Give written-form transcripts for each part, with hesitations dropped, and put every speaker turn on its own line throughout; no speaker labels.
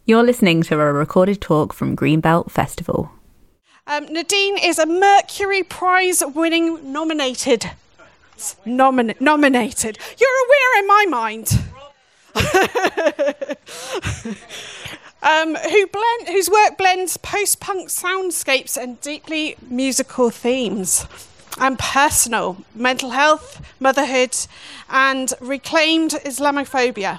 You're listening to a recorded talk from Greenbelt Festival.
Nadine is a Mercury Prize winning nominated. Nominated. You're a winner in my mind. Whose work blends post-punk soundscapes and deeply musical themes. And personal, mental health, motherhood, and reclaimed Islamophobia.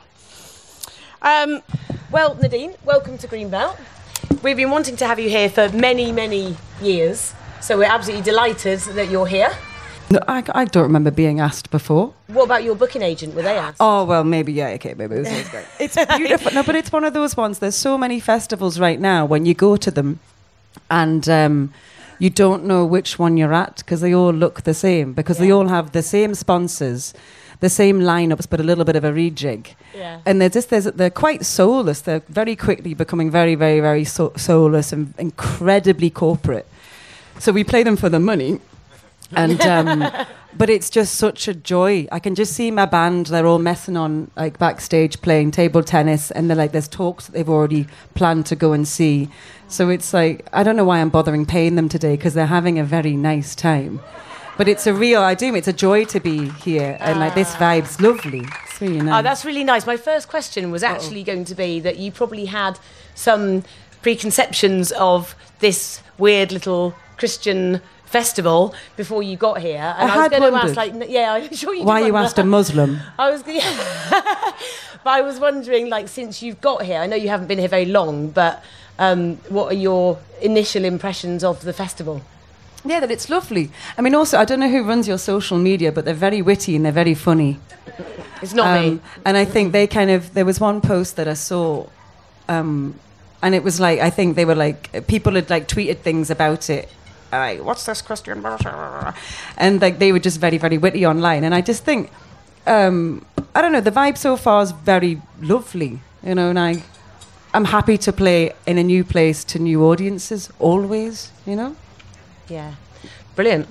Well, Nadine, welcome to Greenbelt. We've been wanting to have you here for many, many years, so we're absolutely delighted that you're here.
No, I don't remember being asked before.
What about your booking agent? Were they asked?
Oh, well, maybe, yeah, okay, maybe. It was great. It's beautiful. No, but it's one of those ones. There's so many festivals right now when you go to them and you don't know which one you're at because they all look the same, because they all have the same sponsors, the same lineups, but a little bit of a rejig. Yeah. And they're quite soulless. They're very quickly becoming very, very, very soulless and incredibly corporate. So we play them for the money. And but it's just such a joy. I can just see my band, they're all messing on like backstage playing table tennis, and they're like, there's talks that they've already planned to go and see. So it's like, I don't know why I'm bothering paying them today, because they're having a very nice time. But it's it's a joy to be here, and like this vibe's lovely. It's really nice.
Oh, that's really nice. My first question was actually going to be that you probably had some preconceptions of this weird little Christian festival before you got here, and I was going to ask, I'm sure you did.
Why you asked a Muslim?
But I was wondering, like, since you've got here, I know you haven't been here very long, but what are your initial impressions of the festival?
Yeah, that it's lovely. I mean, also, I don't know who runs your social media, but they're very witty and they're very funny.
It's not me.
And I think there was one post that I saw, and it was like, I think they were like, people had like tweeted things about it. Like, what's this Christian? And like they were just very, very witty online. And I just think, I don't know, the vibe so far is very lovely, you know, and I'm happy to play in a new place to new audiences, always, you know?
Yeah, brilliant.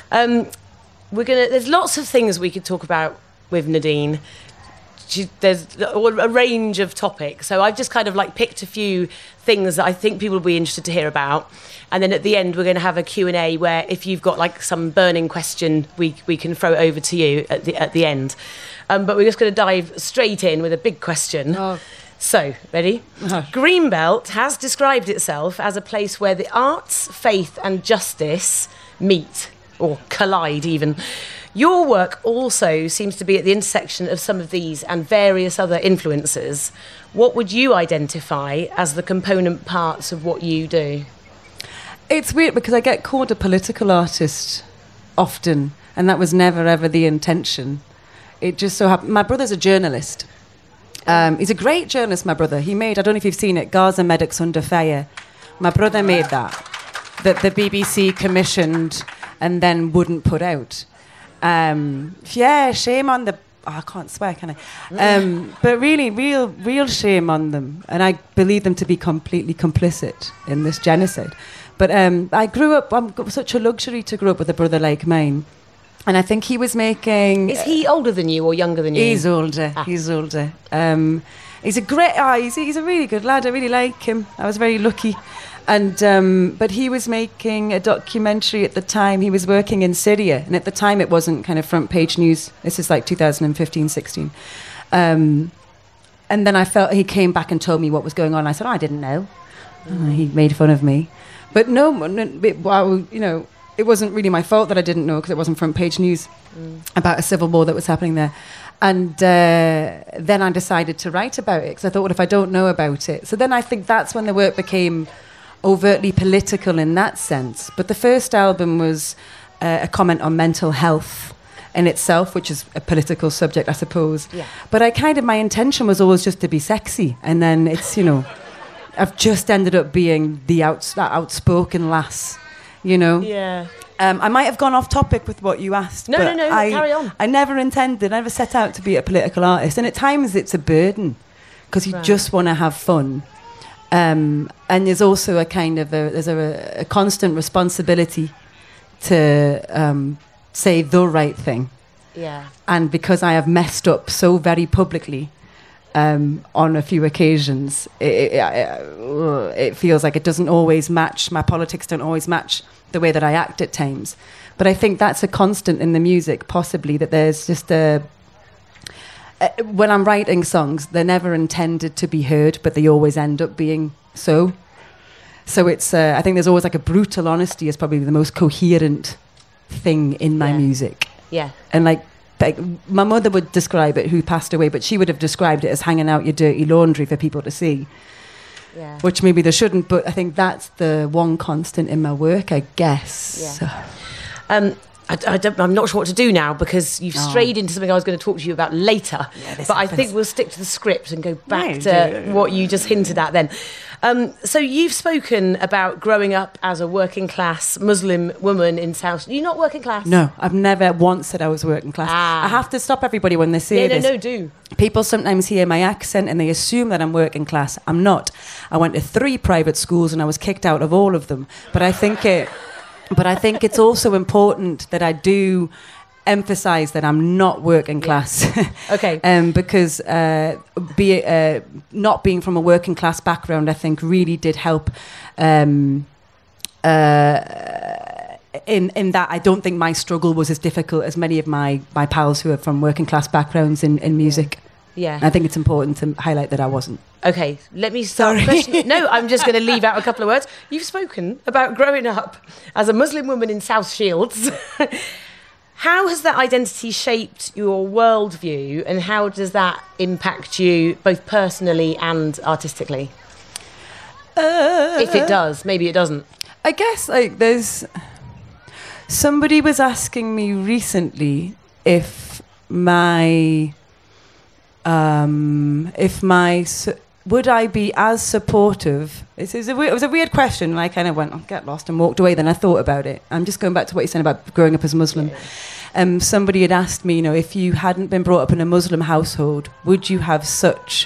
There's lots of things we could talk about with Nadine. There's a range of topics, so I've just kind of like picked a few things that I think people will be interested to hear about, and then at the end we're going to have a Q&A where if you've got like some burning question, we can throw it over to you at the end. But we're just going to dive straight in with a big question. Oh. So, ready? Greenbelt has described itself as a place where the arts, faith and justice meet, or collide even. Your work also seems to be at the intersection of some of these and various other influences. What would you identify as the component parts of what you do?
It's weird because I get called a political artist often, and that was never ever the intention. It just so happened. My brother's a journalist. He's a great journalist, my brother. He made, I don't know if you've seen it, Gaza Medics Under Fire. My brother made that the BBC commissioned and then wouldn't put out. Shame on the... Oh, I can't swear, can I? But really, real shame on them. And I believe them to be completely complicit in this genocide. But I grew up... I'm such a luxury to grow up with a brother like mine. And I think he was making...
Is he older than you or younger than you?
He's older. He's older. He's a great... he's a really good lad. I really like him. I was very lucky. And but he was making a documentary at the time. He was working in Syria. And at the time, it wasn't kind of front page news. This is like 2015, 16. And then I felt he came back and told me what was going on. I said, I didn't know. He made fun of me. But it wasn't really my fault that I didn't know because it wasn't front page news about a civil war that was happening there. And then I decided to write about it because I thought, what if I don't know about it? So then I think that's when the work became overtly political in that sense. But the first album was a comment on mental health in itself, which is a political subject, I suppose. Yeah. But my intention was always just to be sexy. And then it's, I've just ended up being that outspoken lass.
Yeah.
I might have gone off topic with what you asked.
No, carry on.
I never set out to be a political artist. And at times it's a burden because you just want to have fun. And there's also a kind of a constant responsibility to say the right thing.
Yeah.
And because I have messed up so very publicly, on a few occasions. It feels like it doesn't always match. My politics don't always match the way that I act at times. But I think that's a constant in the music, possibly, that there's just when I'm writing songs, they're never intended to be heard, but they always end up being so. So it's, I think there's always like a brutal honesty is probably the most coherent thing in my music.
Yeah.
And like my mother would describe it, who passed away, but she would have described it as hanging out your dirty laundry for people to see.
Yeah.
Which maybe they shouldn't, but I think that's the one constant in my work, I guess.
Yeah. I'm not sure what to do now because you've strayed into something I was going to talk to you about later. Yeah, but I think we'll stick to the script and go back to what you just hinted at then. So you've spoken about growing up as a working class Muslim woman in South. You're not working class?
No, I've never once said I was working class. I have to stop everybody when they say this.
No, do.
People sometimes hear my accent and they assume that I'm working class. I'm not. I went to 3 private schools and I was kicked out of all of them. But I think it's also important that I do emphasize that I'm not working class.
Okay.
Because not being from a working class background, I think really did help in that I don't think my struggle was as difficult as many of my pals who are from working class backgrounds in music.
Yeah.
I think it's important to highlight that I wasn't.
Okay, let me start. No, I'm just going to leave out a couple of words. You've spoken about growing up as a Muslim woman in South Shields. How has that identity shaped your worldview, and how does that impact you both personally and artistically? If it does, maybe it doesn't.
I guess like there's somebody was asking me recently if would I be as supportive? It was a weird question, and I kind of went, oh, get lost, and walked away. Then I thought about it. I'm just going back to what you said about growing up as Muslim. Somebody had asked me, if you hadn't been brought up in a Muslim household, would you have such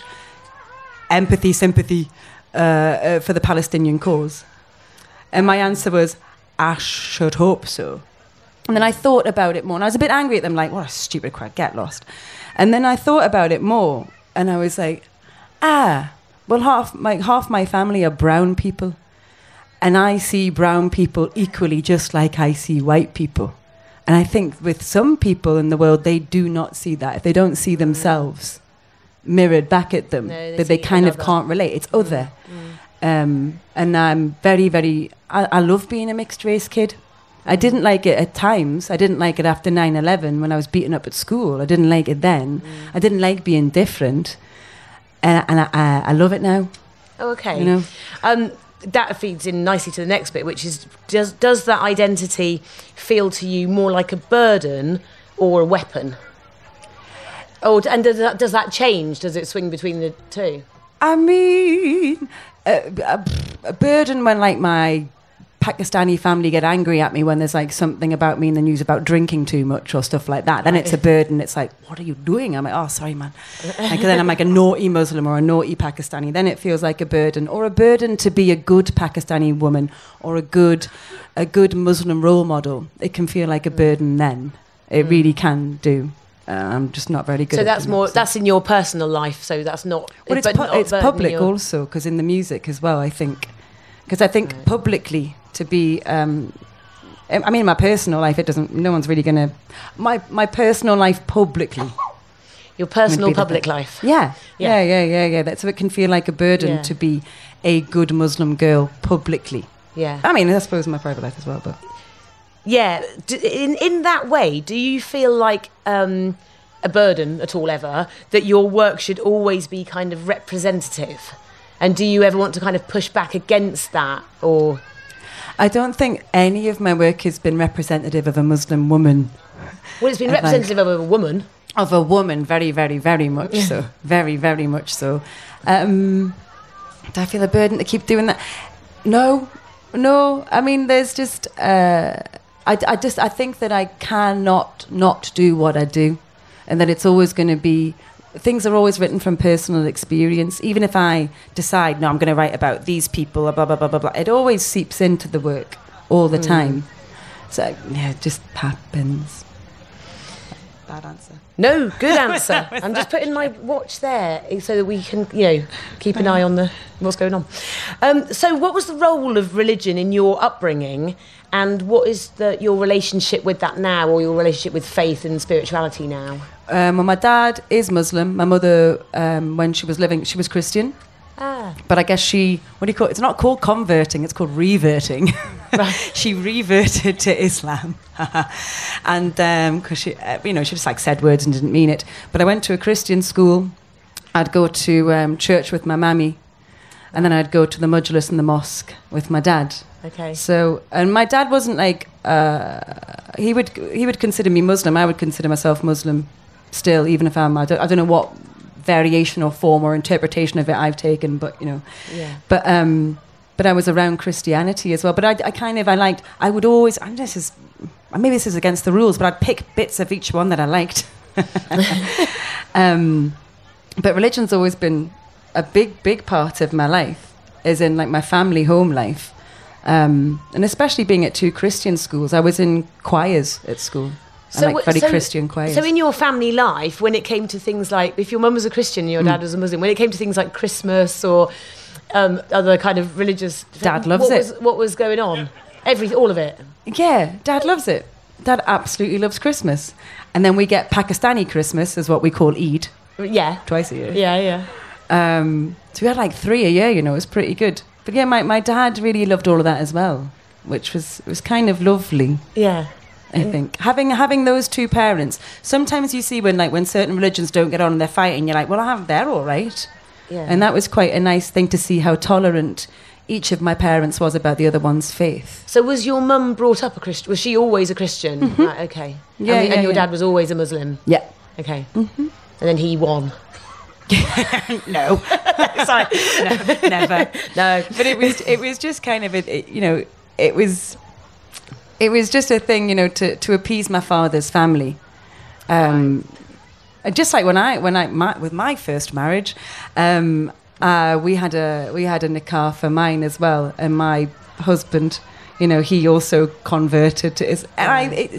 sympathy for the Palestinian cause? And my answer was, I should hope so. And then I thought about it more, and I was a bit angry at them, like, what a stupid crowd, get lost. And then I thought about it more, and I was like, well, half my family are brown people, and I see brown people equally just like I see white people. And I think with some people in the world, they do not see that. If they don't see themselves mirrored back at them, that they kind of can't relate. It's other. And I'm very, very... I love being a mixed race kid. I didn't like it at times. I didn't like it after 9/11 when I was beaten up at school. I didn't like it then. I didn't like being different. And I love it now.
Oh, okay. That feeds in nicely to the next bit, which is, does that identity feel to you more like a burden or a weapon? And does that change? Does it swing between the two?
I mean, a burden when like my Pakistani family get angry at me when there's like something about me in the news about drinking too much or stuff like that. Then it's a burden. It's like, what are you doing? I'm like, oh, sorry, man. Like, then I'm like a naughty Muslim or a naughty Pakistani. Then it feels like a burden, or a burden to be a good Pakistani woman or a good Muslim role model. It can feel like a burden then. It really can do. I'm just not very good.
So that's more. That's in your personal life. So that's not.
Well, it's public also, because in the music as well. I think, because I think publicly to be. I mean, my personal life, it doesn't. No one's really gonna. My personal life publicly.
Your personal public life.
Yeah. That's so it can feel like a burden to be a good Muslim girl publicly.
Yeah.
I mean, I suppose in my private life as well, but.
Yeah, in that way, do you feel like a burden at all ever, that your work should always be kind of representative? And do you ever want to kind of push back against that? Or
I don't think any of my work has been representative of a Muslim woman.
Well, it's been representative of a woman. Of
a woman, very, very, very much so. Very, very much so. Do I feel a burden to keep doing that? No. I mean, there's just... I think that I cannot not do what I do, and that it's always going to be, things are always written from personal experience. Even if I decide, no, I'm going to write about these people, blah, blah, blah, blah, blah, it always seeps into the work all the time. So, yeah, it just happens. Bad answer.
No, good answer. I'm just putting my watch there so that we can, keep an eye on what's going on. So what was the role of religion in your upbringing, and what is your relationship with that now, or your relationship with faith and spirituality now?
Well, my dad is Muslim. My mother, when she was living, she was Christian. But I guess it's not called converting, it's called reverting.
Right.
She reverted to Islam. And because she just like said words and didn't mean it. But I went to a Christian school. I'd go to church with my mammy, and then I'd go to the Mujlis and the mosque with my dad.
Okay.
So, and my dad wasn't like, he would consider me Muslim. I would consider myself Muslim still, even if I don't know what variation or form or interpretation of it I've taken, but
Yeah.
But I was around Christianity as well. But I would always, maybe this is against the rules, but I'd pick bits of each one that I liked. But religion's always been a big part of my life, as in like my family home life. And especially being at 2 Christian schools. I was in choirs at school. Very Christian choirs.
So in your family life, when it came to things like, if your mum was a Christian and your dad was a Muslim, when it came to things like Christmas or other kind of religious...
Dad loves it.
What was going on? All of it?
Yeah, Dad loves it. Dad absolutely loves Christmas. And then we get Pakistani Christmas, is what we call Eid.
Yeah.
Twice a year.
Yeah.
So we had like 3 a year, it was pretty good. But yeah, my dad really loved all of that as well, which was kind of lovely.
Yeah.
I think having those 2 parents. Sometimes you see when certain religions don't get on and they're fighting, you're like, well, they're all right.
Yeah.
And that was quite a nice thing to see how tolerant each of my parents was about the other one's faith.
So was your mum brought up a Christian? Was she always a Christian?
Mm-hmm.
Right, okay.
Yeah,
and your dad was always a Muslim?
Yeah.
Okay. Mm-hmm. And then he won?
No. Sorry. No, never.
No.
But it was just kind of, it was just a thing, to appease my father's family. Just like with my first marriage, we had a nikah for mine as well, and my husband, he also converted to Islam. And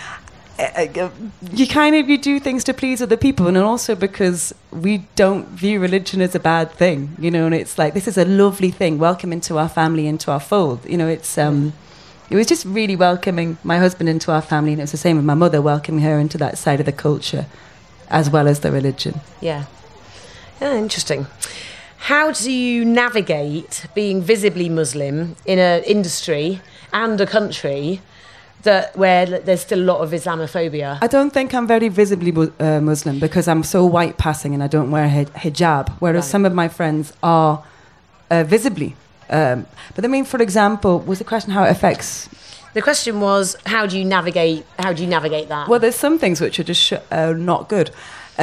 you do things to please other people, and also because we don't view religion as a bad thing, and it's like, this is a lovely thing. Welcome into our family, into our fold. It was just really welcoming my husband into our family, and it was the same with my mother, welcoming her into that side of the culture, as well as the religion.
Yeah. Interesting. How do you navigate being visibly Muslim in an industry and a country where there's still a lot of Islamophobia?
I don't think I'm very visibly Muslim because I'm so white passing and I don't wear hijab, whereas some of my friends are visibly. But I mean, for example, was the question how it affects?
The question was, how do you navigate that?
Well, there's some things which are just not good.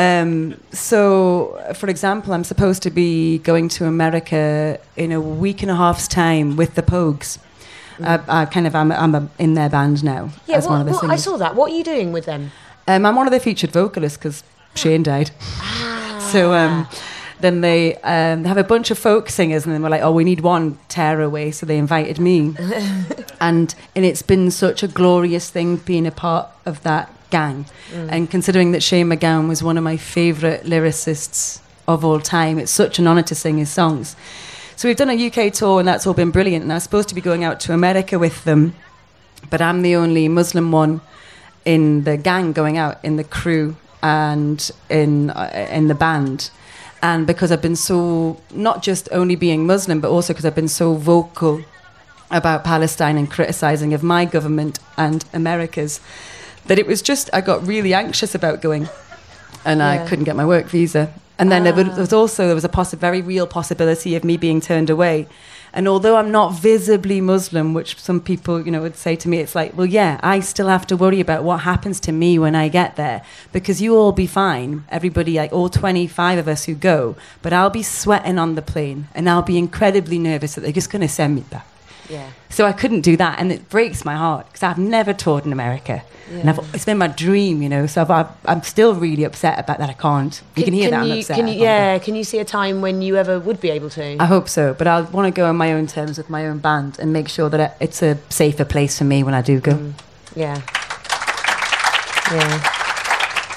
So, for example, I'm supposed to be going to America in a week and a half's time with the Pogues. I'm in their band now.
Yeah,
as one of the singers.
I saw that. What are you doing with them?
I'm one of the featured vocalists because Shane died. So then they have a bunch of folk singers, and then we're like, oh, we need one tearaway, so they invited me. and it's been such a glorious thing being a part of that gang. And considering that Shane MacGowan was one of my favourite lyricists of all time, it's such an honour to sing his songs. So we've done a UK tour, and that's all been brilliant. And I was supposed to be going out to America with them, but I'm the only Muslim one in the gang going out, in the crew and in the band. And because I've been so, not just only being Muslim, but also because I've been so vocal about Palestine and criticising of my government and America's, that it was just, I got really anxious about going, and I couldn't get my work visa. And then there was a very real possibility of me being turned away. And although I'm not visibly Muslim, which some people, would say to me, it's like, well, yeah, I still have to worry about what happens to me when I get there, because you all be fine, everybody, like all 25 of us who go, but I'll be sweating on the plane, and I'll be incredibly nervous that they're just going to send me back.
Yeah.
So I couldn't do that, and it breaks my heart because I've never toured in America, and it's been my dream, So I'm still really upset about that. I can't. You can hear that I'm upset.
Can you see a time when you ever would be able to?
I hope so, but I want to go on my own terms with my own band and make sure that it's a safer place for me when I do go.
Yeah.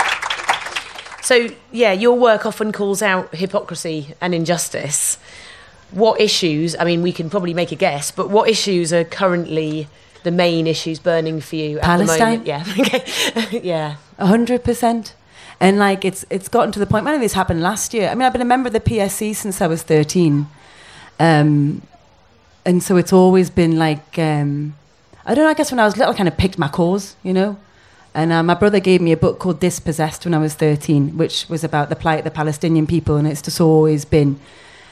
So, yeah, your work often calls out hypocrisy and injustice. What issues, I mean, we can probably make a guess, but what issues are currently the main issues burning for you at the moment? Yeah, okay. Yeah.
100%. And like it's gotten to the point, when this happened last year. I mean, I've been a member of the PSC since I was 13. And so it's always been like, I don't know, I guess when I was little I kind of picked my cause, you know. And my brother gave me a book called Dispossessed when I was 13, which was about the plight of the Palestinian people. And it's just always been,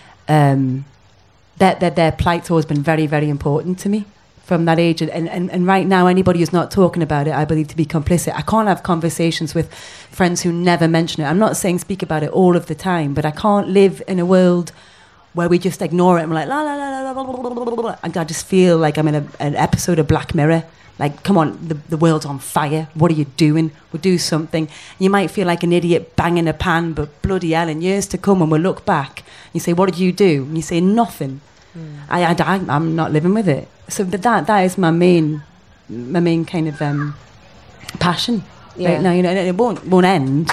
their plight's always been very, very important to me from that age. And right now, anybody who's not talking about it, I believe to be complicit. I can't have conversations with friends who never mention it. I'm not saying speak about it all of the time, but I can't live in a world where we just ignore it and we're like, la, la, la, la, la, la, la, la, la. And I just feel like I'm in an episode of Black Mirror. Like, come on, the world's on fire. What are you doing? We'll do something. You might feel like an idiot banging a pan, but bloody hell, in years to come, when we look back, you say, what did you do? And you say, nothing. I'm not living with it. So that is my main kind of passion right now. You know, and it won't end.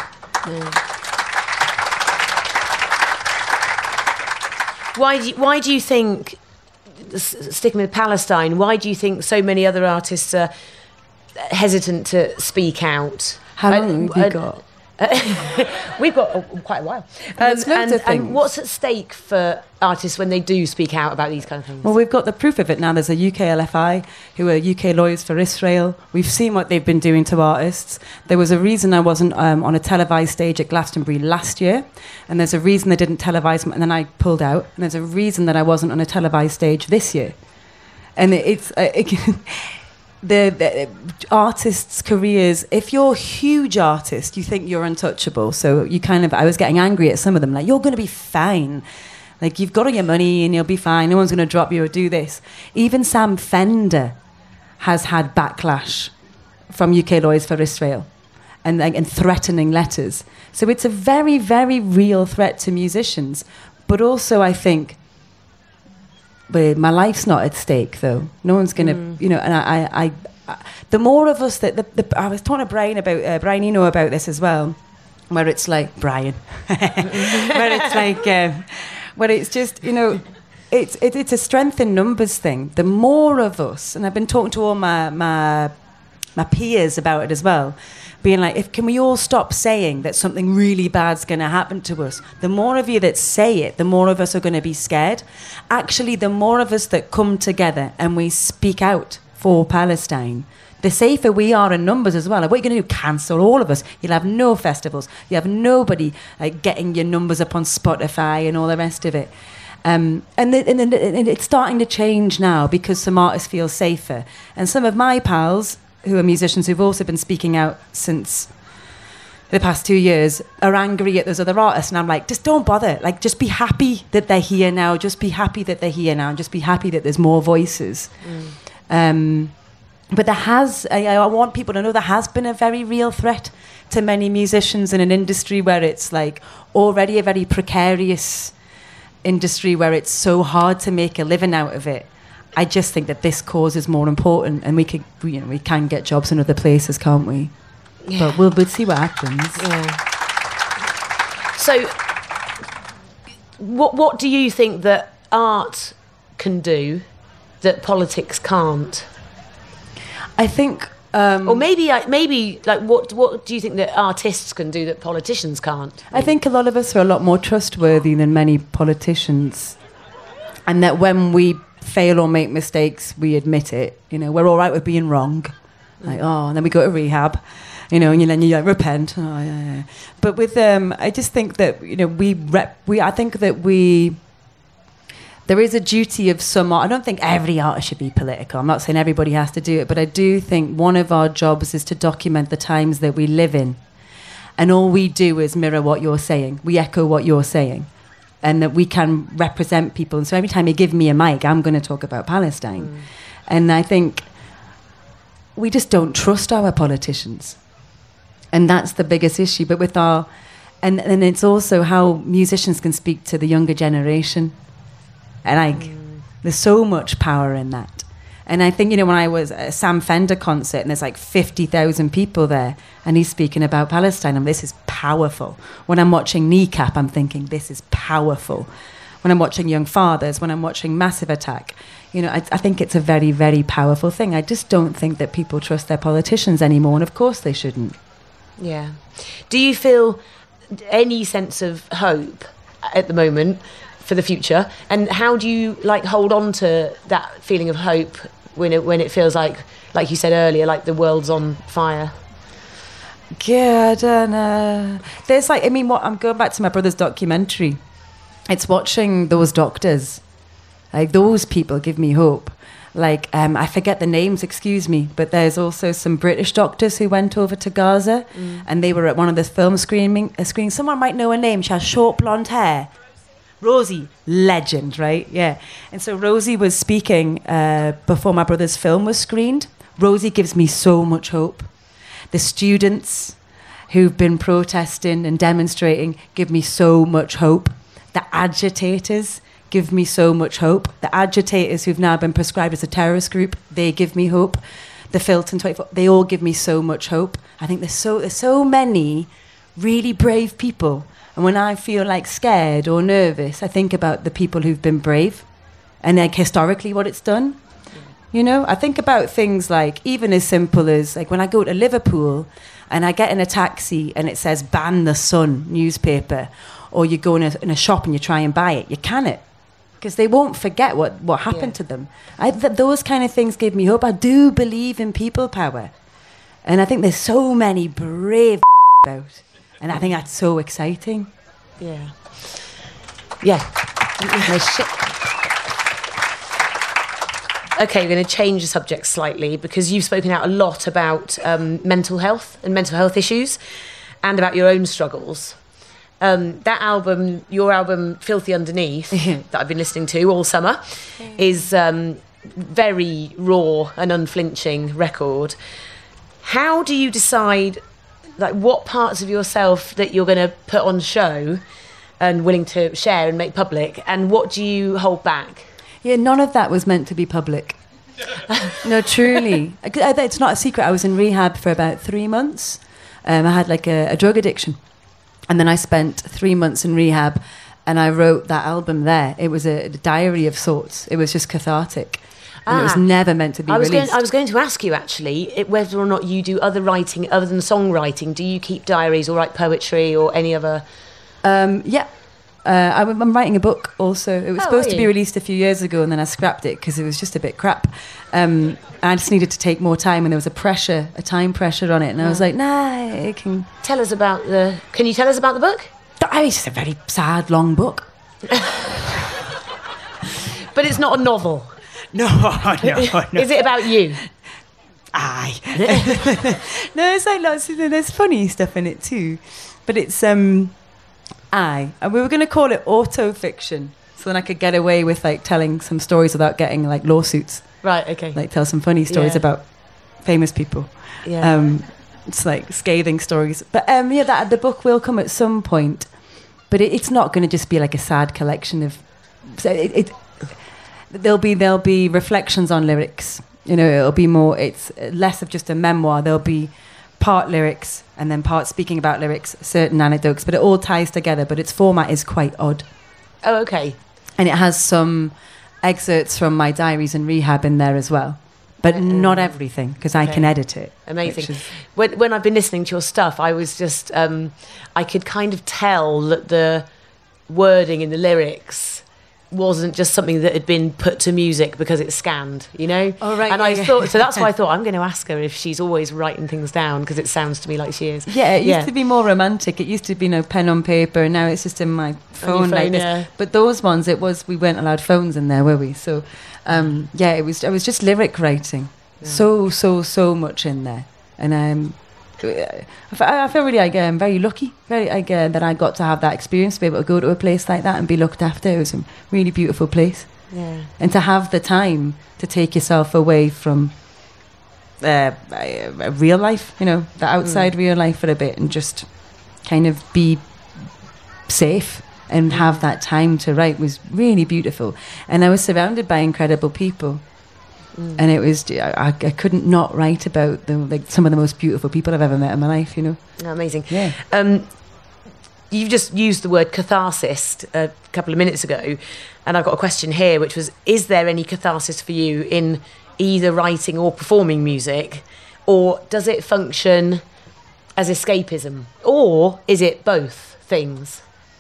Why do you think, sticking with Palestine, why do you think so many other artists are hesitant to speak out?
How long have you got?
We've got quite a while. And what's at stake for artists when they do speak out about these kind of things?
Well, we've got the proof of it now. There's a UKLFI, who are UK Lawyers for Israel. We've seen what they've been doing to artists. There was a reason I wasn't on a televised stage at Glastonbury last year, and there's a reason they didn't televise, and then I pulled out, and there's a reason that I wasn't on a televised stage this year. And the artists' careers, if you're a huge artist, you think you're untouchable. So you I was getting angry at some of them, like, you're going to be fine. Like, you've got all your money and you'll be fine. No one's going to drop you or do this. Even Sam Fender has had backlash from UK Lawyers for Israel and threatening letters. So it's a very, very real threat to musicians. But also, I think, but my life's not at stake, though. No one's going to, you know, and I the more of us that, I was talking to Brian about, Brian Eno about this as well, where it's like, Brian, where it's like, where it's just, you know, it's a strength in numbers thing. The more of us, and I've been talking to all my peers about it as well, being like, can we all stop saying that something really bad's going to happen to us? The more of you that say it, the more of us are going to be scared. Actually, the more of us that come together and we speak out for Palestine, the safer we are in numbers as well. Like, what are you going to do? Cancel all of us? You'll have no festivals. You have nobody like getting your numbers up on Spotify and all the rest of it. And it's starting to change now because some artists feel safer. And some of my pals, who are musicians who've also been speaking out since the past 2 years, are angry at those other artists. And I'm like, just don't bother. Like, just be happy that they're here now. Just be happy that they're here now. And just be happy that there's more voices. But I want people to know there has been a very real threat to many musicians in an industry where it's like already a very precarious industry, where it's so hard to make a living out of it. I just think that this cause is more important, and we can get jobs in other places, can't we? Yeah. But we'll see what happens.
Yeah. So, what do you think that art can do that politics can't?
I think,
or maybe like what do you think that artists can do that politicians can't?
I think a lot of us are a lot more trustworthy than many politicians, and that when we fail or make mistakes, we admit it. You know, we're all right with being wrong. Like, and then we go to rehab, you know, and then you like, repent. Oh, yeah. But with I just think that, you know, I think that there is a duty of some art. I don't think every artist should be political. I'm not saying everybody has to do it, but I do think one of our jobs is to document the times that we live in. And all we do is mirror what you're saying. We echo what you're saying. And that we can represent people. And so every time you give me a mic, I'm going to talk about Palestine. And I think we just don't trust our politicians. And that's the biggest issue. But with and it's also how musicians can speak to the younger generation. And there's so much power in that. And I think, you know, when I was at a Sam Fender concert and there's like 50,000 people there and he's speaking about Palestine, and this is powerful. When I'm watching Kneecap, I'm thinking, this is powerful. When I'm watching Young Fathers, when I'm watching Massive Attack, you know, I think it's a very, very powerful thing. I just don't think that people trust their politicians anymore, and of course they shouldn't.
Yeah. Do you feel any sense of hope at the moment for the future? And how do you hold on to that feeling of hope when it feels like you said earlier, like the world's on fire?
Yeah, I don't know. There's I'm going back to my brother's documentary. It's watching those doctors. Those people give me hope. I forget the names, excuse me, but there's also some British doctors who went over to Gaza and they were at one of the film screenings. Someone might know her name. She has short blonde hair. Rosie, legend, right? Yeah. And so Rosie was speaking before my brother's film was screened. Rosie gives me so much hope. The students who've been protesting and demonstrating give me so much hope. The agitators give me so much hope. The agitators who've now been prescribed as a terrorist group, they give me hope. The Filton 24, they all give me so much hope. I think there's so many really brave people. And when I feel scared or nervous, I think about the people who've been brave and historically what it's done. You know, I think about things even as simple as when I go to Liverpool and I get in a taxi and it says "Ban the Sun" newspaper, or you go in a shop and you try and buy it, you can it. Because they won't forget what happened to them. Those kind of things give me hope. I do believe in people power. And I think there's so many brave out. And I think that's so exciting.
Yeah. Yeah. Okay, we're going to change the subject slightly because you've spoken out a lot about mental health and mental health issues and about your own struggles. That album, your album, Filthy Underneath, that I've been listening to all summer, is very raw and unflinching record. How do you decide, what parts of yourself that you're going to put on show and willing to share and make public, and what do you hold back?
Yeah, none of that was meant to be public. No, truly. It's not a secret. I was in rehab for about 3 months. I had a drug addiction. And then I spent 3 months in rehab and I wrote that album there. It was a diary of sorts. It was just cathartic. And it was never meant to be released.
I was going to ask you, actually, whether or not you do other writing other than songwriting. Do you keep diaries or write poetry or any other...
Yeah. I'm writing a book also. It was supposed to be released a few years ago and then I scrapped it because it was just a bit crap. I just needed to take more time and there was a time pressure on it. And I was like, nah, it can...
Can you tell us about the book?
It's just a very sad, long book.
But it's not a novel.
No.
Is it about you?
Aye. No, it's there's funny stuff in it too. But it's... And we were going to call it auto-fiction, so then I could get away with telling some stories without getting lawsuits.
Right, okay.
Tell some funny stories about famous people.
Yeah.
It's scathing stories. But the book will come at some point, but it's not going to just be a sad collection of... There'll be reflections on lyrics. You know, it'll be more... It's less of just a memoir. There'll be part lyrics and then part speaking about lyrics, certain anecdotes, but it all ties together, but its format is quite odd.
Oh, okay.
And it has some excerpts from my diaries in rehab in there as well, but not everything, because I can edit it.
Amazing. When I've been listening to your stuff, I was just, I could kind of tell that the wording in the lyrics wasn't just something that had been put to music because it's scanned, you know?
Oh, right.
And I thought, so that's why I thought I'm going to ask her if she's always writing things down, because it sounds to me like she is.
Yeah, it used to be more romantic. It used to be pen on paper, and now it's just in my phone like this.
Yeah.
But those ones, we weren't allowed phones in there, were we? So, I was just lyric writing. Yeah. So much in there. And I feel really very lucky that I got to have that experience, to be able to go to a place like that and be looked after. It was a really beautiful place.
Yeah.
And to have the time to take yourself away from real life, the outside real life for a bit, and just kind of be safe and have that time to write was really beautiful. And I was surrounded by incredible people. And it was, I couldn't not write about some of the most beautiful people I've ever met in my life,
Amazing.
Yeah.
you've just used the word catharsis a couple of minutes ago, and I've got a question here, which was, is there any catharsis for you in either writing or performing music, or does it function as escapism, or is it both things?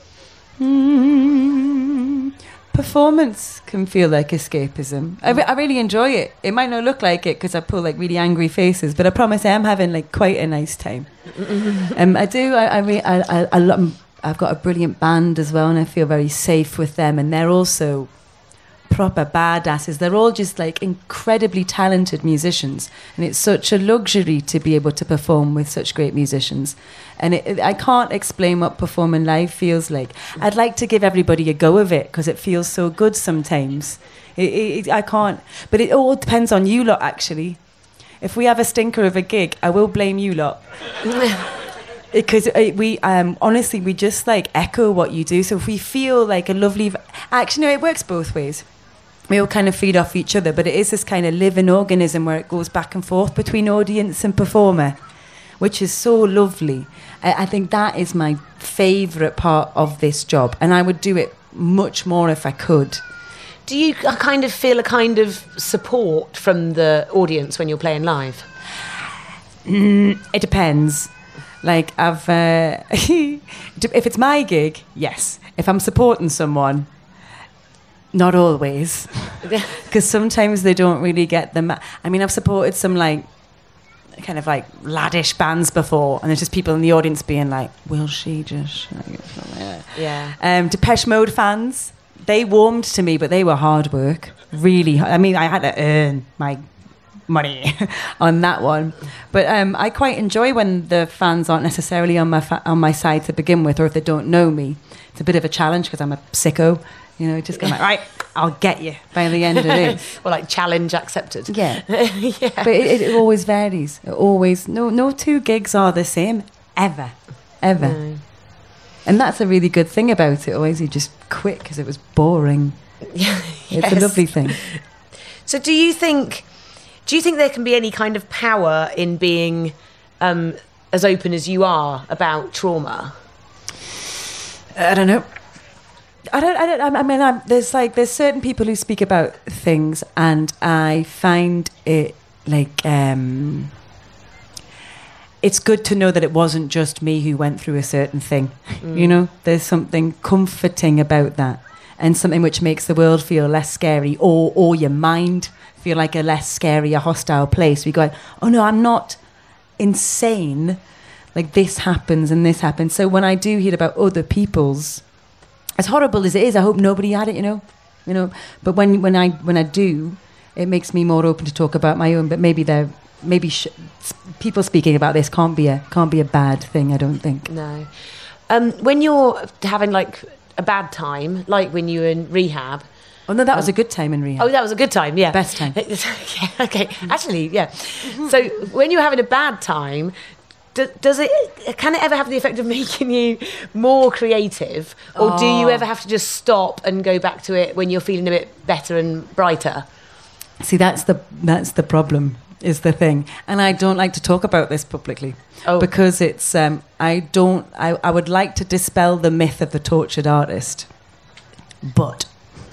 Performance can feel like escapism. I really enjoy it. It might not look like it because I pull like really angry faces, but I promise I am having like quite a nice time. I do. I've got a brilliant band as well, and I feel very safe with them, and they're also proper badasses. They're all just like incredibly talented musicians, and it's such a luxury to be able to perform with such great musicians. And I can't explain what performing live feels like. I'd like to give everybody a go of it because it feels so good sometimes. I can't, but it all depends on you lot actually. If we have a stinker of a gig, I will blame you lot. Because we honestly, we just like echo what you do. So if we feel like a lovely... Actually, no, it works both ways. We all kind of feed off each other, but it is this kind of living organism where it goes back and forth between audience and performer, which is so lovely. I think that is my favourite part of this job, and I would do it much more if I could.
Do you kind of feel a kind of support from the audience when you're playing live?
It depends. Like, if it's my gig, yes. If I'm supporting someone, not always. Because sometimes they don't really get them. I mean, I've supported some, like, kind of, like, laddish bands before, and there's just people in the audience being like, will she just...
Yeah.
Depeche Mode fans, they warmed to me, but they were hard work. Really. I mean, I had to earn my money on that one, but I quite enjoy when the fans aren't necessarily on my side to begin with, or if they don't know me. It's a bit of a challenge because I'm a sicko, you know, just going like, right, I'll get you by the end of this.
Well, like, challenge accepted.
Yeah.
Yeah.
But it always varies. It always, no two gigs are the same ever. No. And that's a really good thing about it. Always you just quit because it was boring.
Yes.
It's a lovely thing.
So do you think there can be any kind of power in being as open as you are about trauma?
I don't know. I mean, there's certain people who speak about things, and I find it like it's good to know that it wasn't just me who went through a certain thing. You know, there's something comforting about that, and something which makes the world feel less scary, or your mind feel like a less scary, a hostile place. We go, oh no, I'm not insane. Like, this happens and this happens. So when I do hear about other people's, as horrible as it is, I hope nobody had it, you know. But when I do, it makes me more open to talk about my own. But people speaking about this can't be a bad thing, I don't think.
No. When you're having like a bad time, like when you were in rehab.
Oh no, that was a good time in rehab.
Oh, that was a good time, yeah.
Best time.
Okay, actually, yeah. So when you're having a bad time, can it ever have the effect of making you more creative, or do you ever have to just stop and go back to it when you're feeling a bit better and brighter?
See, that's the problem, is the thing, and I don't like to talk about this publicly because it's I would like to dispel the myth of the tortured artist, but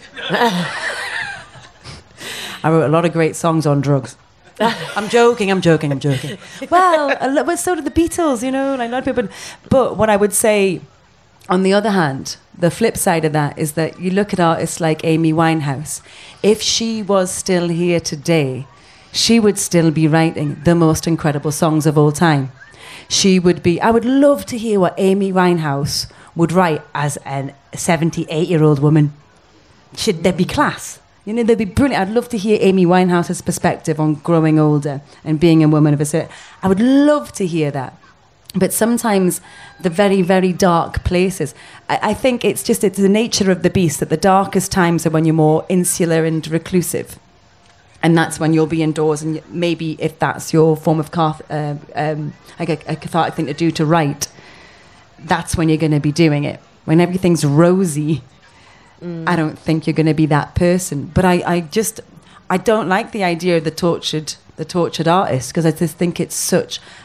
I wrote a lot of great songs on drugs. I'm joking. Well, so did the Beatles, you know, like a lot of people. But what I would say, on the other hand, the flip side of that is that you look at artists like Amy Winehouse. If she was still here today, she would still be writing the most incredible songs of all time. I would love to hear what Amy Winehouse would write as a 78-year-old woman. There'd be class. You know, they'd be brilliant. I'd love to hear Amy Winehouse's perspective on growing older and being a woman of a certain... I would love to hear that. But sometimes the very, very dark places, I think it's the nature of the beast that the darkest times are when you're more insular and reclusive. And that's when you'll be indoors, and maybe if that's your form of like a cathartic thing to do, to write, that's when you're going to be doing it. When everything's rosy... I don't think you're going to be that person. But I don't like the idea of the tortured artist, because I just think it's such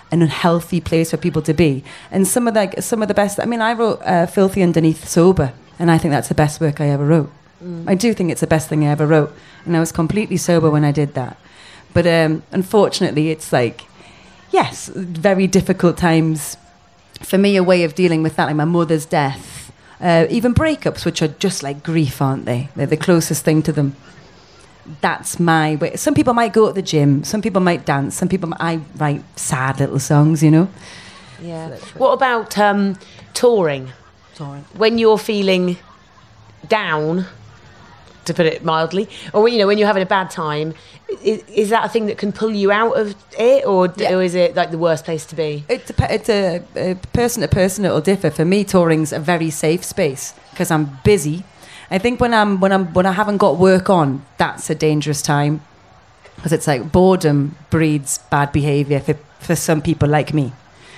an unhealthy place for people to be. And some of the best. I mean, I wrote Filthy Underneath sober, and I think that's the best work I ever wrote. I do think it's the best thing I ever wrote, and I was completely sober when I did that. But unfortunately, it's like, yes, very difficult times for me. A way of dealing with that, like my mother's death, even breakups, which are just like grief, aren't they? They're the closest thing to them. That's my way. Some people might go to the gym, some people might dance, some people I write sad little songs, you know.
Yeah. What about touring? When you're feeling down, to put it mildly, or when you're having a bad time, is that a thing that can pull you out of it, or is it like the worst place to be? It's
a person to person. It'll differ. For me, touring's a very safe space because I'm busy. I think when I haven't got work on, that's a dangerous time, because it's like boredom breeds bad behaviour for some people like me.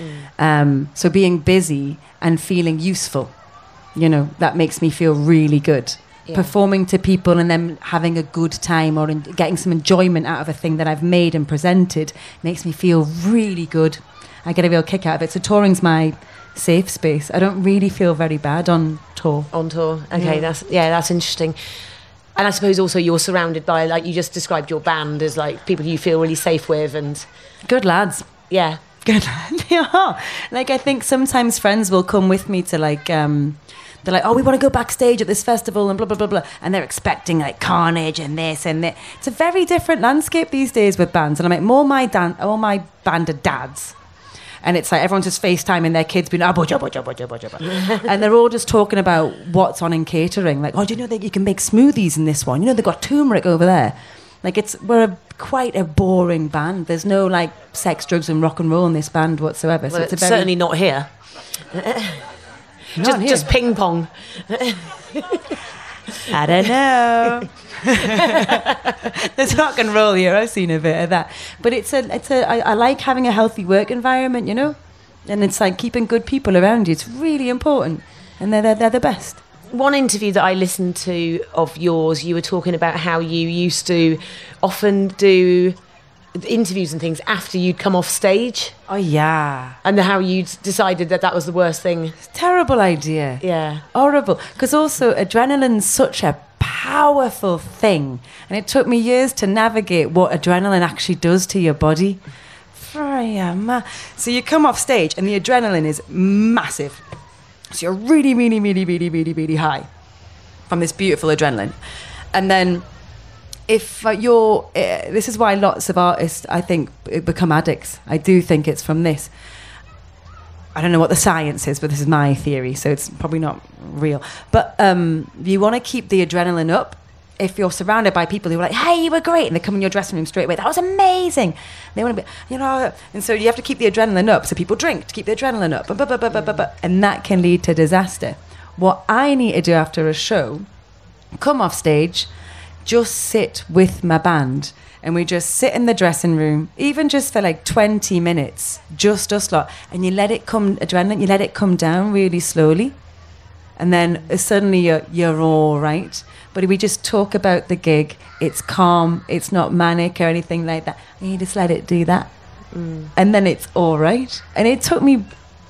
So being busy and feeling useful, that makes me feel really good. Yeah. Performing to people and then having a good time or getting some enjoyment out of a thing that I've made and presented makes me feel really good. I get a real kick out of it. So touring's my safe space. I don't really feel very bad on tour.
Okay, that's interesting. And I suppose also you're surrounded by, like you just described your band as like people you feel really safe with and
good lads.
Yeah,
good. They are. Like I think sometimes friends will come with me to like. They're like, oh, we want to go backstage at this festival and blah, blah, blah, blah. And they're expecting like carnage and this and that. It's a very different landscape these days with bands. And I'm like, all my band are dads. And it's like everyone's just FaceTiming their kids being, and they're all just talking about what's on in catering. Like, oh, do you know that you can make smoothies in this one? They've got turmeric over there. Like we're quite a boring band. There's no like sex, drugs and rock and roll in this band whatsoever.
Well, so it's certainly not here. Just ping pong.
I don't know. There's rock and roll here. I've seen a bit of that, but I like having a healthy work environment, and it's like keeping good people around you. It's really important, and they're the best.
One interview that I listened to of yours, you were talking about how you used to often do interviews and things after you'd come off stage.
Oh yeah.
And how you decided that was the worst thing.
Terrible idea.
Yeah.
Horrible. Because also adrenaline's such a powerful thing, and it took me years to navigate what adrenaline actually does to your body. So you come off stage and the adrenaline is massive. So you're really, really, really, really, really, really high from this beautiful adrenaline. And then if this is why lots of artists, I think, become addicts. I do think it's from this. I don't know what the science is, but this is my theory, so it's probably not real. But you want to keep the adrenaline up. If you're surrounded by people who are like, hey, you were great, and they come in your dressing room straight away, that was amazing. They want to be, and so you have to keep the adrenaline up. So people drink to keep the adrenaline up, and that can lead to disaster. What I need to do after a show, come off stage, just sit with my band, and we just sit in the dressing room, even just for like 20 minutes, just us lot, and you let it come down really slowly, and then suddenly you're all right. But if we just talk about the gig, it's calm, it's not manic or anything like that, and you just let it do that, and then it's all right. And it took me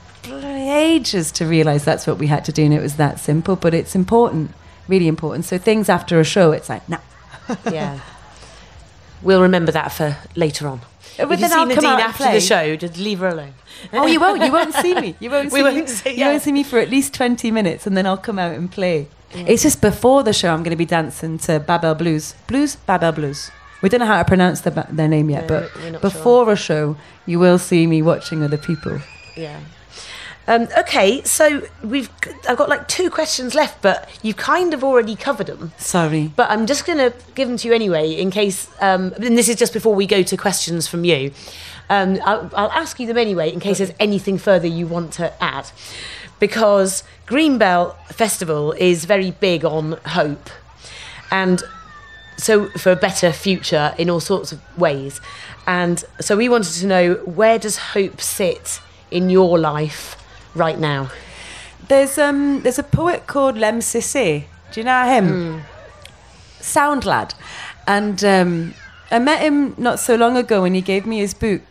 ages to realise that's what we had to do, and it was that simple, but it's important. Really important. So things after a show, it's like, nah.
Yeah. We'll remember that for later on.
But
if you see Nadine after the show, just leave her alone.
Oh, you won't. You won't see me. You won't see me for at least 20 minutes, and then I'll come out and play. Yeah. It's just before the show, I'm going to be dancing to Babel Blues. Babel Blues. We don't know how to pronounce their name yet, but before a show, you will see me watching other people.
Yeah. Okay, so I've got like 2 questions left, but you've kind of already covered them.
Sorry.
But I'm just going to give them to you anyway, in case, and this is just before we go to questions from you. I'll ask you them anyway, in case there's anything further you want to add. Because Greenbelt Festival is very big on hope. And so for a better future in all sorts of ways. And so we wanted to know, where does hope sit in your life right now?
There's a poet called Lem Sissay. Do you know him? Sound lad. And I met him not so long ago, and he gave me his book.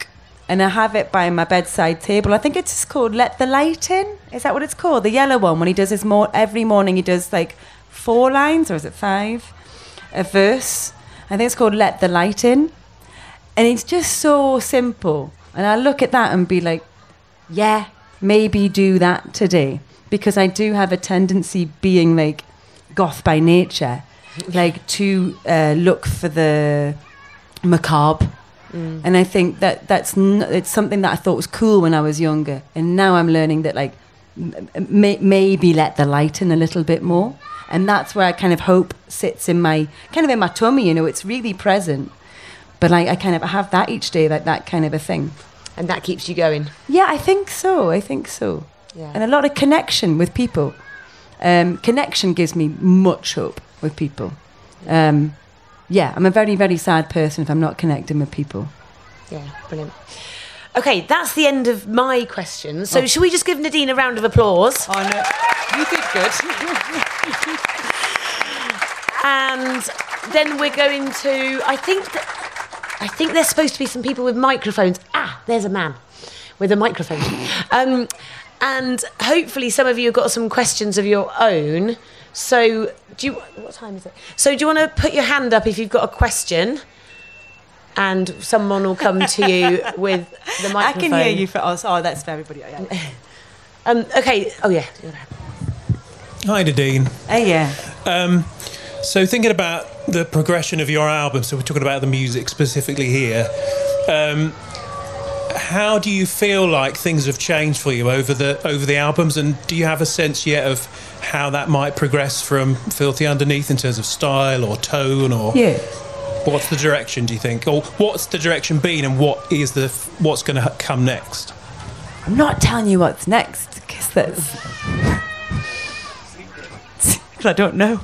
and I have it by my bedside table. I think it's called Let the Light In. Is that what it's called? The yellow one, when he does his every morning he does like 4 lines, or is it 5? A verse. I think it's called Let the Light In. And it's just so simple. And I look at that and be like, yeah, maybe do that today. Because I do have a tendency, being like goth by nature, like to look for the macabre. And I think that it's something that I thought was cool when I was younger. And now I'm learning that like maybe let the light in a little bit more. And that's where I kind of hope sits in my tummy, you know, it's really present. But I kind of have that each day, like that kind of a thing.
And that keeps you going?
Yeah, I think so. Yeah. And a lot of connection with people. Connection gives me much hope with people. Yeah, I'm a very, very sad person if I'm not connecting with people.
Yeah, brilliant. Okay, that's the end of my questions. So should we just give Nadine a round of applause?
Oh, no. You did good.
And then we're going to... I think there's supposed to be some people with microphones. Ah, there's a man with a microphone. And hopefully some of you have got some questions of your own. So, what time is it? So do you want to put your hand up if you've got a question? And someone will come to you with the microphone.
I can hear you for us. Oh, that's for everybody.
Okay. Oh, yeah.
Hi, Nadine.
Hey, yeah.
So thinking about the progression of your album, so we're talking about the music specifically here, how do you feel like things have changed for you over the albums, and do you have a sense yet of how that might progress from Filthy Underneath in terms of style or tone, or what's the direction, do you think, or what's the direction been, and what's going to come next?
I'm not telling you what's next because that's I don't know.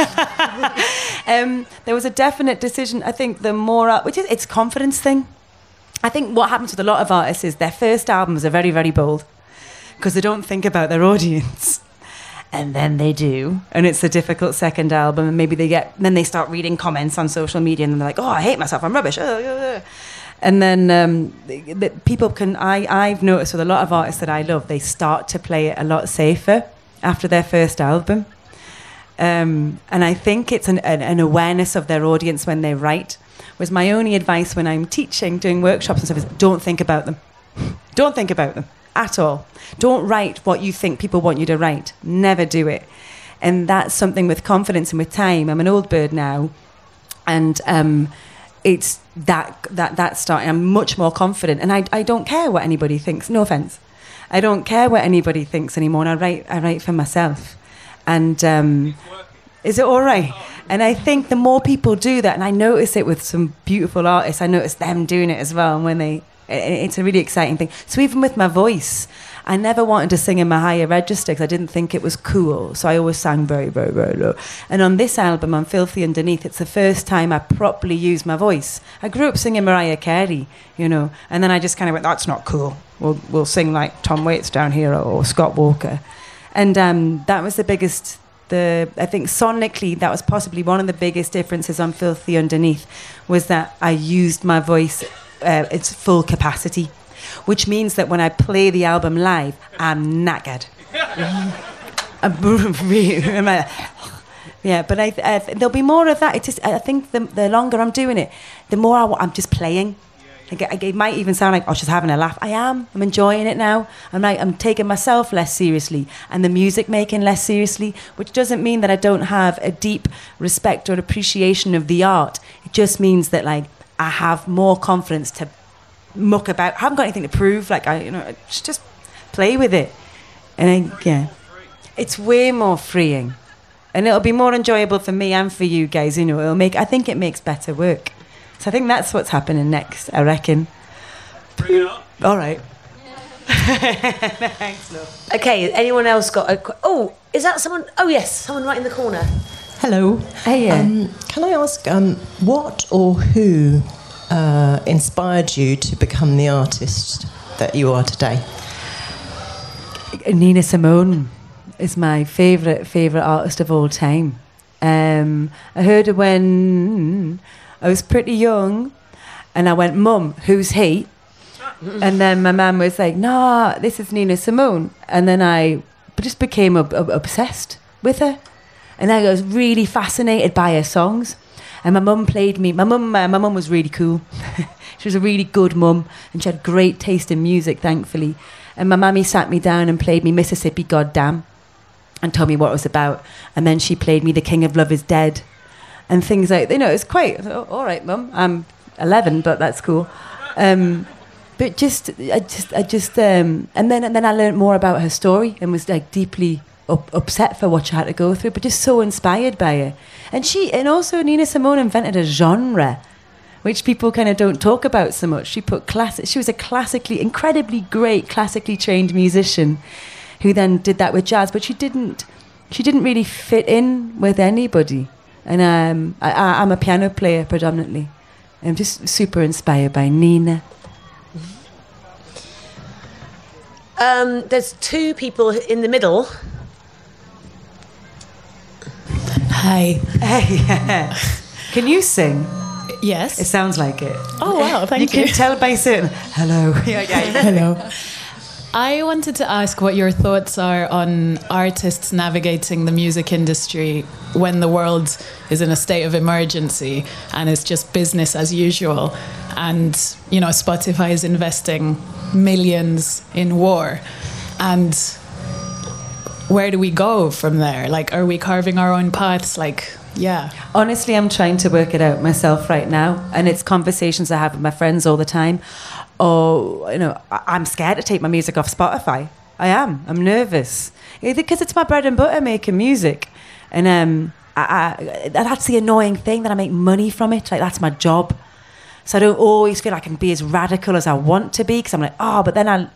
There was a definite decision. I think the more it's a confidence thing. I think what happens with a lot of artists is their first albums are very, very bold because they don't think about their audience. And then they do. And it's a difficult second album. And maybe then they start reading comments on social media and they're like, oh, I hate myself, I'm rubbish. And then people I've noticed with a lot of artists that I love, they start to play it a lot safer after their first album. And I think it's an awareness of their audience when they write. Was my only advice when I'm teaching, doing workshops and stuff, is don't think about them. Don't think about them at all. Don't write what you think people want you to write. Never do it. And that's something with confidence and with time. I'm an old bird now, and it's that's starting. I'm much more confident, and I don't care what anybody thinks. No offense, I don't care what anybody thinks anymore. And I write for myself, and is it all right? And I think the more people do that, and I notice it with some beautiful artists, I notice them doing it as well. And when it's a really exciting thing. So even with my voice, I never wanted to sing in my higher register because I didn't think it was cool. So I always sang very, very, very low. And on this album, on Filthy Underneath, it's the first time I properly used my voice. I grew up singing Mariah Carey, you know, and then I just kind of went, that's not cool. We'll sing like Tom Waits down here or Scott Walker. And that was the biggest... I think sonically that was possibly one of the biggest differences on Filthy Underneath, was that I used my voice its full capacity, which means that when I play the album live, I'm knackered. Yeah, but there'll be more of that. It's just, I think the longer I'm doing it, the more I'm just playing. It might even sound like, she's having a laugh. I'm enjoying it now. I'm taking myself less seriously and the music making less seriously, which doesn't mean that I don't have a deep respect or appreciation of the art. It just means that I have more confidence to muck about. I haven't got anything to prove. Just play with it. And it's way more freeing. And it'll be more enjoyable for me and for you guys. You know, I think it makes better work. So I think that's what's happening next, I reckon.
Bring it on.
All right. Thanks, love.
Okay, anyone else got is that someone? Oh, yes, someone right in the corner.
Hello.
Hey,
can I ask what or who inspired you to become the artist that you are today?
Nina Simone is my favourite artist of all time. I heard her when I was pretty young, and I went, Mum, who's he? And then my mum was like, "No, this is Nina Simone." And then I just became obsessed with her. And I was really fascinated by her songs. And my mum played me. My mum was really cool. She was a really good mum, and she had great taste in music, thankfully. And my mummy sat me down and played me Mississippi Goddamn and told me what it was about. And then she played me The King of Love Is Dead and things like, it's quite, all right, mum, I'm 11, but that's cool. But and then I learned more about her story and was like deeply upset for what she had to go through, but just so inspired by her. And also Nina Simone invented a genre which people kind of don't talk about so much. She was a incredibly great classically trained musician who then did that with jazz, but she didn't really fit in with anybody. And I'm a piano player predominantly. I'm just super inspired by Nina.
There's two people in the middle.
Hi.
Hey. Can you sing?
Yes.
It sounds like it.
Oh, wow, thank you.
You can tell by saying, hello.
Hello. I wanted to ask what your thoughts are on artists navigating the music industry when the world is in a state of emergency and it's just business as usual. And, Spotify is investing millions in war. And where do we go from there? Like, are we carving our own paths? Yeah.
Honestly, I'm trying to work it out myself right now. And it's conversations I have with my friends all the time. I'm scared to take my music off Spotify. I am. I'm nervous. Because it's my bread and butter making music. And that's the annoying thing, that I make money from it. Like, that's my job. So I don't always feel I can be as radical as I want to be. Because I'm like, but then I'm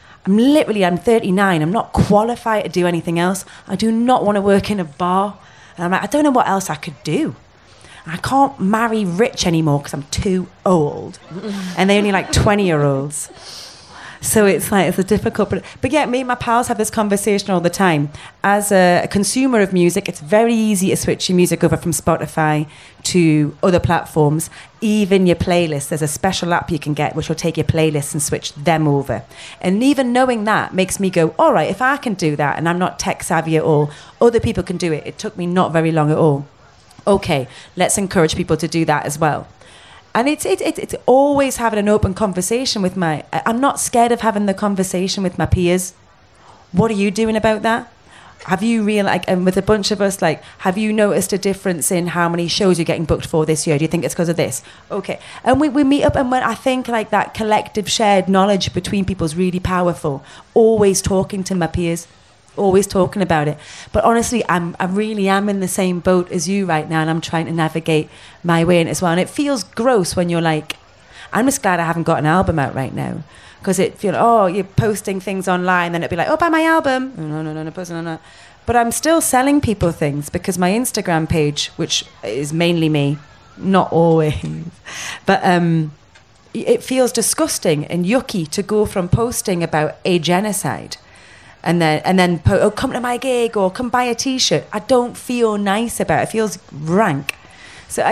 39. I'm not qualified to do anything else. I do not want to work in a bar. And I'm like, I don't know what else I could do. I can't marry rich anymore because I'm too old. And they're only like 20-year-olds. So it's a difficult... But yeah, me and my pals have this conversation all the time. As a consumer of music, it's very easy to switch your music over from Spotify to other platforms. Even your playlists. There's a special app you can get which will take your playlists and switch them over. And even knowing that makes me go, all right, if I can do that and I'm not tech savvy at all, other people can do it. It took me not very long at all. Okay, let's encourage people to do that as well. And it's always having an open conversation with I'm not scared of having the conversation with my peers. What are you doing about that? Have you and with a bunch of us, have you noticed a difference in how many shows you're getting booked for this year? Do you think it's because of this? Okay. And we meet up, and when I think that collective shared knowledge between people is really powerful. Always talking to my peers. Always talking about it. But honestly, I really am in the same boat as you right now, and I'm trying to navigate my way in it as well. And it feels gross when you're like, I'm just glad I haven't got an album out right now, because it feels, you're posting things online, then it'd be like, buy my album. No, posting on that. But I'm still selling people things, because my Instagram page, which is mainly me, not always, but it feels disgusting and yucky to go from posting about a genocide and then come to my gig or come buy a t-shirt. I don't feel nice about it. It feels rank. So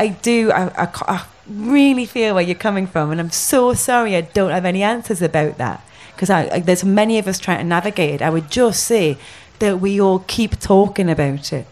I really feel where you're coming from, and I'm so sorry I don't have any answers about that, because there's many of us trying to navigate it. I would just say that we all keep talking about it.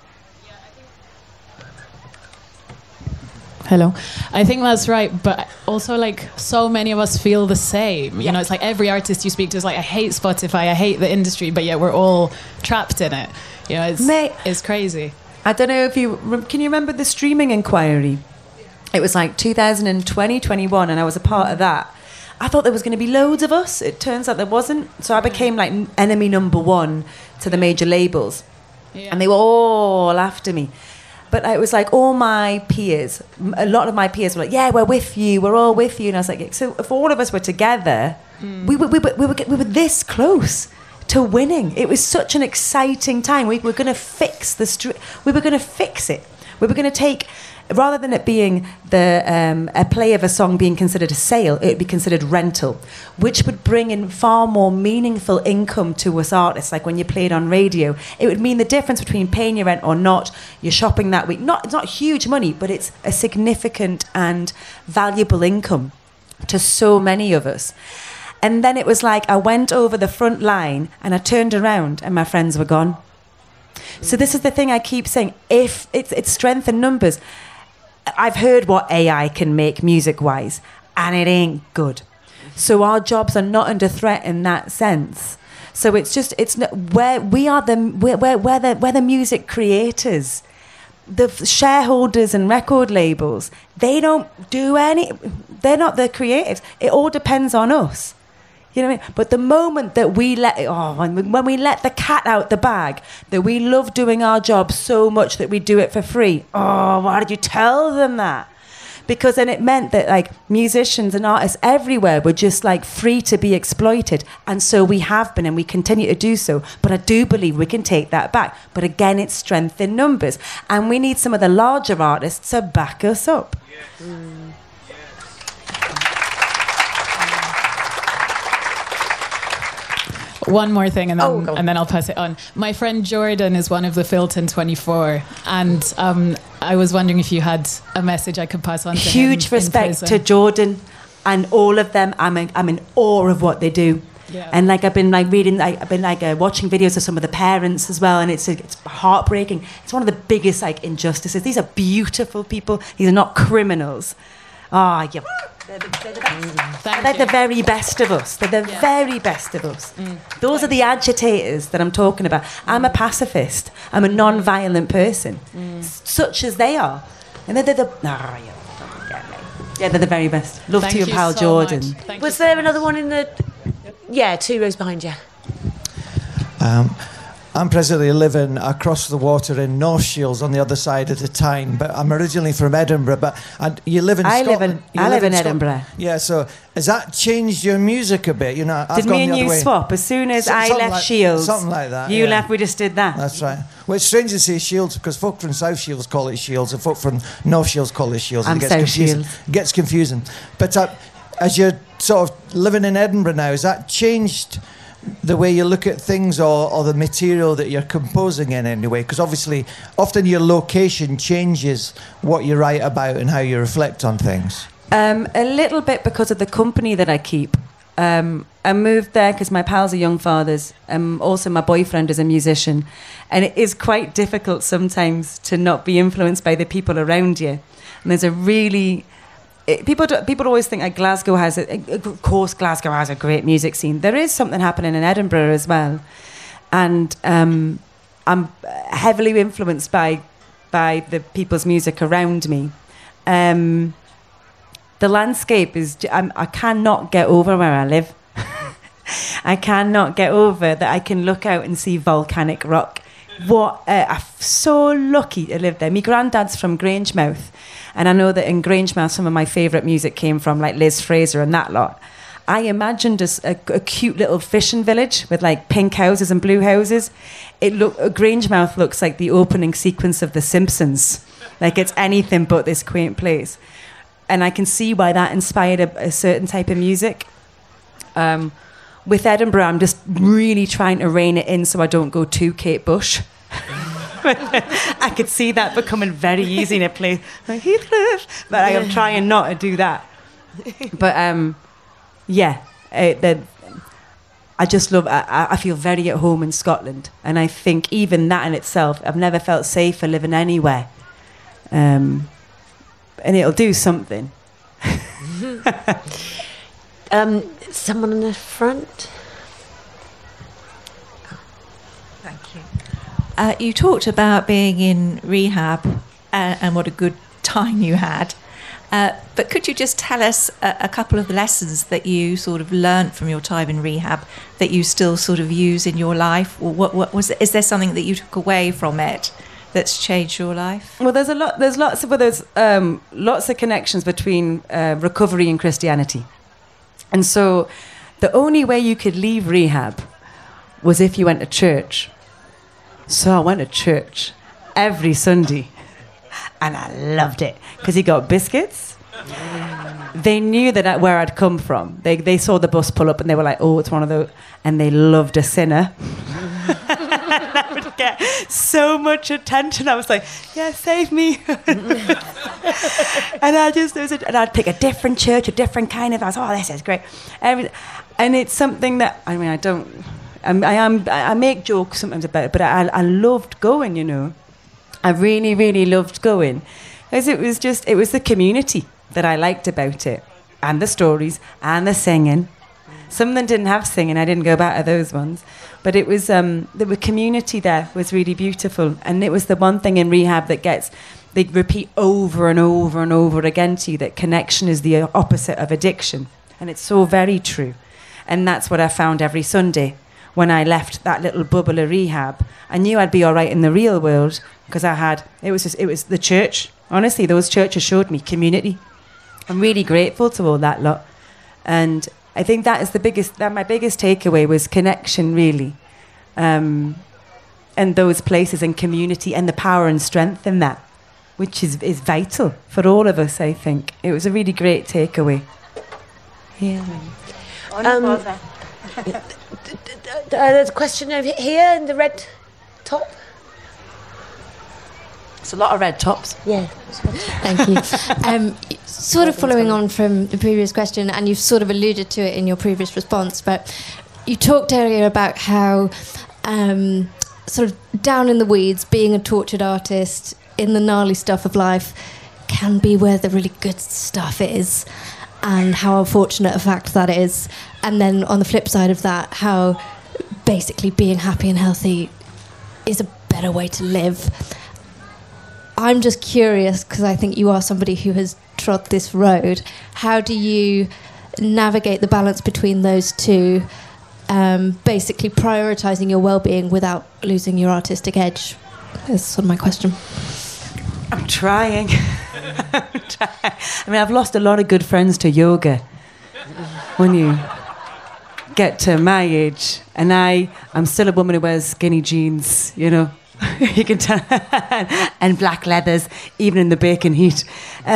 Hello. I think that's right, but also so many of us feel the same. You know, it's like every artist you speak to is like, I hate Spotify, I hate the industry, but yet we're all trapped in it. You know, it's crazy.
I don't know if can you remember the streaming inquiry? It was 2020, 21, and I was a part of that. I thought there was going to be loads of us. It turns out there wasn't. So I became enemy number one to the major labels. Yeah. And they were all after me. But it was all my peers, a lot of my peers were like, yeah, we're with you, we're all with you. And I was like, so if all of us were together, we were this close to winning. It was such an exciting time. We were going to fix we were going to fix it. We were going to take, rather than it being a play of a song being considered a sale, it would be considered rental, which would bring in far more meaningful income to us artists. Like when you played on radio, it would mean the difference between paying your rent or not, you're shopping that week. It's not huge money, but it's a significant and valuable income to so many of us. And then it was like I went over the front line and I turned around and my friends were gone. So this is the thing I keep saying. If it's strength in numbers, I've heard what AI can make music-wise, and it ain't good. So our jobs are not under threat in that sense. So it's not, where we are we're the music creators. The shareholders and record labels, they don't do they're not the creatives. It all depends on us. You know what I mean? But the moment that we when we let the cat out the bag, that we love doing our job so much that we do it for free. Oh, why did you tell them that? Because then it meant that like musicians and artists everywhere were just like free to be exploited. And so we have been and we continue to do so. But I do believe we can take that back. But again, it's strength in numbers. And we need some of the larger artists to back us up.
Yeah.
One more thing, and then I'll pass it on. My friend Jordan is one of the Filton 24, and I was wondering if you had a message I could pass on to him.
Huge respect to Jordan and all of them. I'm in awe of what they do. Yeah. And like I've been reading, I've been watching videos of some of the parents as well, and it's heartbreaking. It's one of the biggest injustices. These are beautiful people. These are not criminals. Ah, yeah. They're the very best of us. They're the very best of us. Those are the agitators that I'm talking about. I'm a pacifist. I'm a non-violent person, such as they are. And they're the... they're the very best. Love to your pal so Jordan.
Was there another one in the... Yeah, 2 rows behind you.
I'm presently living across the water in North Shields on the other side of the Tyne, but I'm originally from Edinburgh. But you live in Scotland.
I live in Edinburgh.
Yeah, so has that changed your music a bit? You know,
did me and you swap? As soon as I left Shields,
something like that.
You left. We just did that.
That's right. Well, it's strange to say Shields because folk from South Shields call it Shields, and folk from North Shields call it Shields.
I'm South Shields.
It gets confusing. But as you're sort of living in Edinburgh now, has that changed the way you look at things or the material that you're composing in any way? Because obviously often your location changes what you write about and how you reflect on things.
A little bit because of the company that I keep. I moved there because my pals are young fathers. Also my boyfriend is a musician, and it is quite difficult sometimes to not be influenced by the people around you. And there's a really... People always think that Glasgow has of course Glasgow has a great music scene. There is something happening in Edinburgh as well, and I'm heavily influenced by the people's music around me. The landscape is I cannot get over where I live. I cannot get over that I can look out and see volcanic rock. I'm so lucky to live there. My granddad's from Grangemouth. And I know that in Grangemouth, some of my favourite music came from, like Liz Fraser and that lot. I imagined a cute little fishing village with like pink houses and blue houses. Grangemouth looks like the opening sequence of The Simpsons. Like it's anything but this quaint place. And I can see why that inspired a certain type of music. With Edinburgh, I'm just really trying to rein it in so I don't go too Kate Bush. I could see that becoming very easy to play like Heathcliff, but I am trying not to do that. But I just love. I feel very at home in Scotland, and I think even that in itself, I've never felt safer living anywhere. And it'll do something.
Someone in the front.
Thank you. You talked about being in rehab and what a good time you had. But could you just tell us a couple of the lessons that you sort of learnt from your time in rehab that you still sort of use in your life? Or is there something that you took away from it that's changed your life?
Well, there's lots of connections between recovery and Christianity. And so the only way you could leave rehab was if you went to church. So I went to church every Sunday, and I loved it because he got biscuits. They knew that where I'd come from. They saw the bus pull up and they were like, "Oh, it's one of those," and they loved a sinner. I would get so much attention. I was like, "Yeah, save me!" And I'd pick a different church, a different kind of. I was, "Oh, this is great." And it's something that, I mean, I make jokes sometimes about it, but I loved going, you know. I really, really loved going. Because it was the community that I liked about it. And the stories, and the singing. Some of them didn't have singing, I didn't go back to those ones. But it was, the community there was really beautiful. And it was the one thing in rehab that they repeat over and over and over again to you, that connection is the opposite of addiction. And it's so very true. And that's what I found every Sunday. When I left that little bubble of rehab, I knew I'd be all right in the real world, because it was the church. Honestly, those churches showed me community. I'm really grateful to all that lot. And I think my biggest takeaway was connection, really. And those places and community and the power and strength in that, which is vital for all of us, I think. It was a really great takeaway. Yeah.
There's a question over here in the red top.
It's a lot of red tops.
Yeah.
Thank you. Sort of following on from the previous question, and you've sort of alluded to it in your previous response, but you talked earlier about how sort of down in the weeds, being a tortured artist in the gnarly stuff of life can be where the really good stuff is, and how unfortunate a fact that is. And then on the flip side of that, how basically being happy and healthy is a better way to live. I'm just curious, because I think you are somebody who has trod this road. How do you navigate the balance between those two, basically prioritising your well-being without losing your artistic edge? That's sort of my question.
I'm trying. I mean, I've lost a lot of good friends to yoga. When you get to my age, and I'm still a woman who wears skinny jeans, you know. You can tell. And black leathers, even in the baking heat.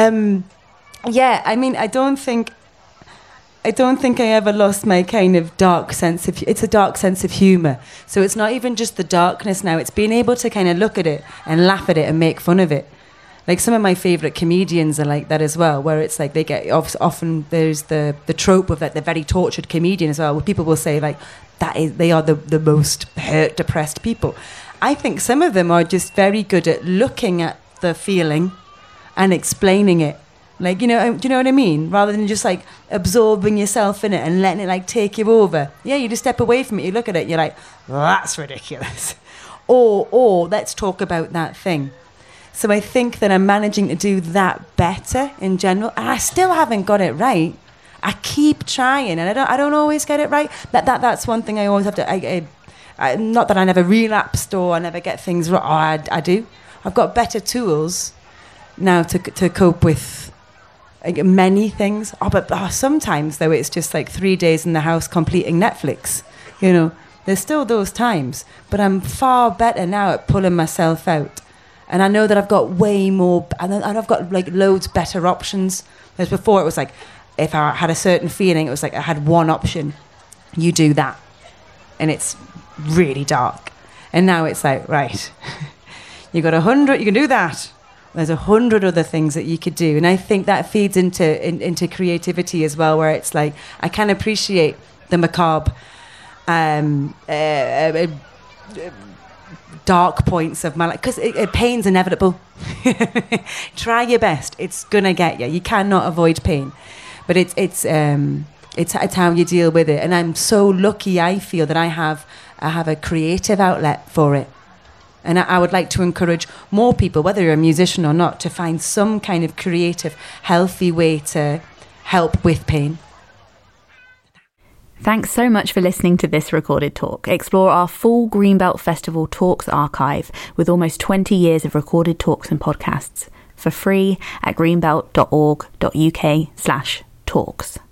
Yeah, I mean, I don't think I ever lost my kind of dark sense of... It's a dark sense of humour. So it's not even just the darkness now. It's being able to kind of look at it and laugh at it and make fun of it. Like, some of my favourite comedians are like that as well, where it's like they get... Often there's the trope of, like, the very tortured comedian as well, where people will say, like, they are the most hurt, depressed people. I think some of them are just very good at looking at the feeling and explaining it. Like, you know, do you know what I mean? Rather than just, like, absorbing yourself in it and letting it, like, take you over. Yeah, you just step away from it, you look at it, you're like, well, that's ridiculous. Or let's talk about that thing. So I think that I'm managing to do that better in general. And I still haven't got it right. I keep trying, and I don't always get it right. That's one thing I always have to... not that I never relapsed or I never get things wrong. Oh, I do. I've got better tools now to cope with many things. But sometimes, though, it's just like 3 days in the house completing Netflix. You know, there's still those times. But I'm far better now at pulling myself out. And I know that I've got way more... And I've got, like, loads better options. Whereas before, it was like, if I had a certain feeling, it was like I had one option. You do that. And it's really dark. And now it's like, right, you got 100, you can do that. There's 100 other things that you could do. And I think that feeds into creativity as well, where it's like, I can appreciate the macabre dark points of my life, because pain's inevitable. Try your best. It's gonna get you. You cannot avoid pain. But it's how you deal with it. And I'm so lucky, I feel, that I have a creative outlet for it. And I would like to encourage more people, whether you're a musician or not, to find some kind of creative, healthy way to help with pain.
Thanks so much for listening to this recorded talk. Explore our full Greenbelt Festival Talks archive with almost 20 years of recorded talks and podcasts for free at greenbelt.org.uk/talks.